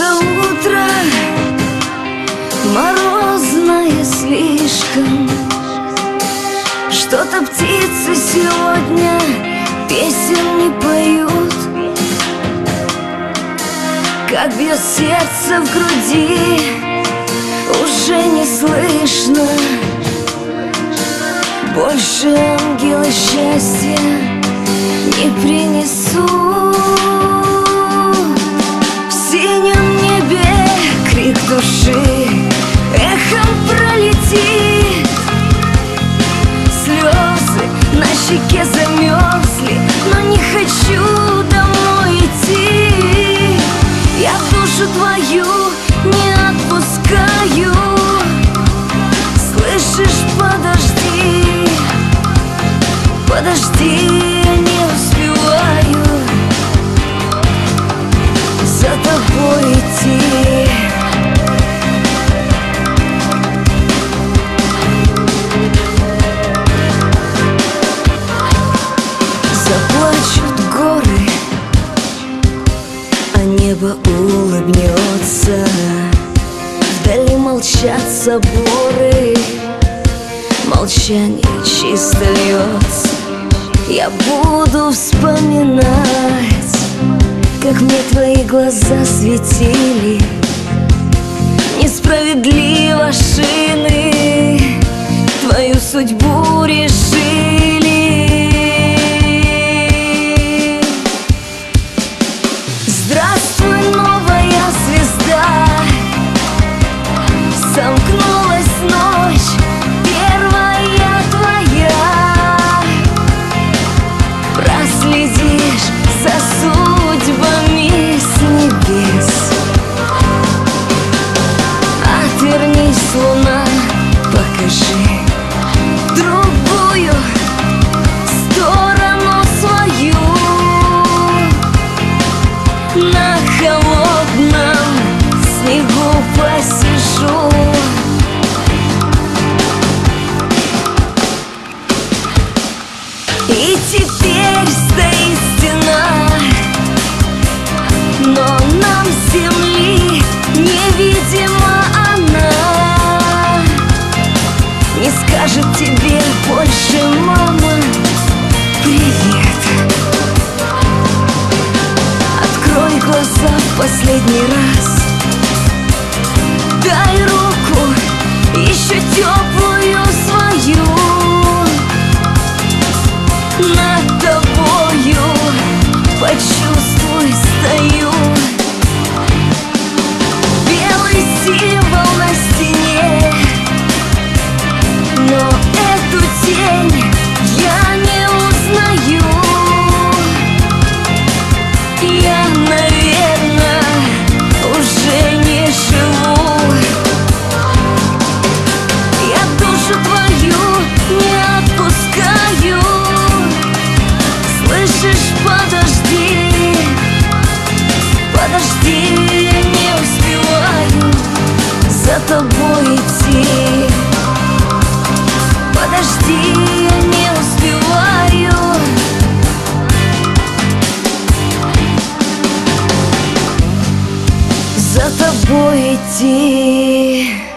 Это утро морозное слишком. Что-то птицы сегодня песен не поют. Как бьет сердце в груди, уже не слышно. Больше ангелы счастья не принесут. В синем небе крик души эхом пролетит. Слезы на щеке замерзли, но не хочу домой идти. Я душу твою не отпускаю. Слышишь, подожди, подожди, я не успеваю за тобой идти. Заплачут горы, а небо улыбнется. Вдали молчат соборы, молчание чисто льется. Я буду вспоминать, как мне твои глаза светили. Несправедливо шины твою судьбу решили. Здравствуй, новая звезда. Сомкнулась ночь, первая твоя. Проследишь за судьбами с небес. Отвернись, луна, покажи другую сторону свою. На холодном снегу посижу. И теперь стоит стена, но нам с земли невидима она. Не скажет тебе больше мама привет. Открой глаза в последний раз. Дай руку, еще теплую свою. Над тобою почувствуй, стою. Белый символ на стене, но эту тень я не узнаю. Я, наверное, уже не живу. Я душу твою не отпускаю. Слышишь, подожди, подожди, я не успеваю за тобой идти. Подожди, я не успеваю за тобой идти.